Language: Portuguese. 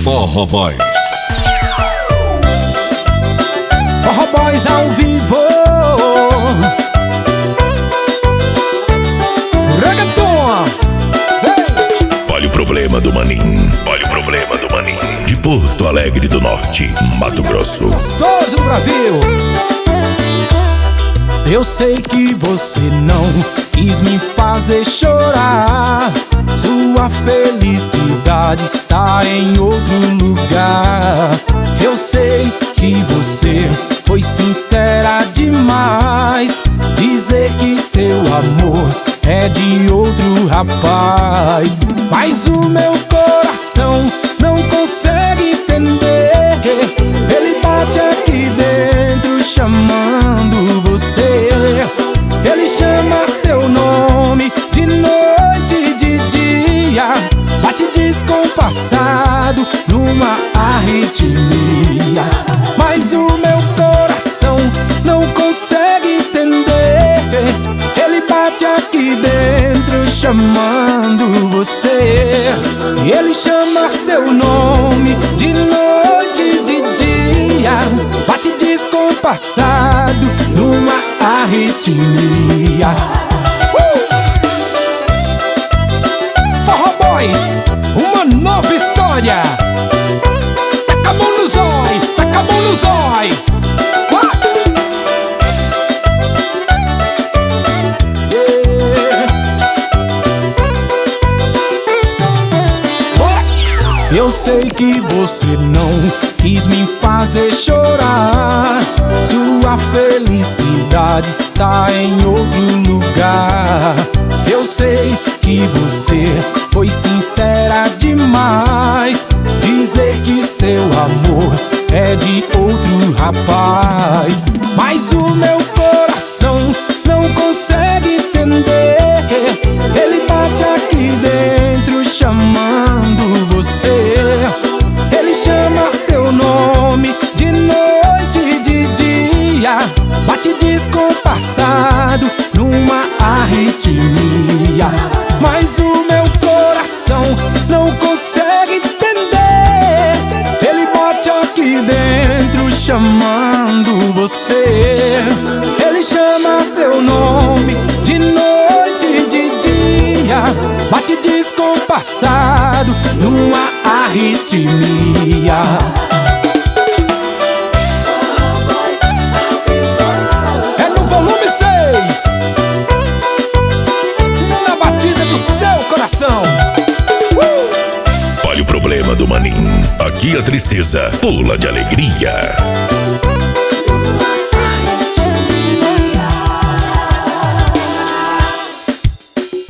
Forró Boys. Forró Boys ao vivo. Reggaeton. Olha o problema do maninho. Olha o problema do maninho. De Porto Alegre do Norte, Mato Grosso. Gostoso do Brasil. Eu sei que você não quis me fazer chorar. Sua felicidade está em outro lugar. Eu sei que você foi sincera demais. Dizer que seu amor é de outro rapaz. Mas o meu coração não consegue entender. Ele bate aqui dentro chamando você. Ele chama seu nome de noite e de dia. Bate descompassado numa arritmia. Mas o meu coração não consegue entender. Ele bate aqui dentro chamando você. E ele chama seu nome de noite e de dia. Bate descompassado numa arritmia. Forró Boys, uma nova história. Taca a mão no zói, taca a mão no zói. Eu sei que você não quis me fazer chorar. Sua felicidade está em outro lugar. Eu sei que você foi sincera demais. Dizer que seu amor é de outro rapaz. Mas o meu coração não consegue entender. Ele bate aqui dentro chamando você. Ele chama seu nome de noite e de dia. Bate descompassado numa arritmia. Mas o meu coração não consegue entender. Ele bate aqui dentro chamando você. Ele chama seu nome de noite e de dia. Bate descompassado numa arritmia. É no volume 6, na batida do seu coração. Olha o problema do maninho. Aqui a tristeza pula de alegria.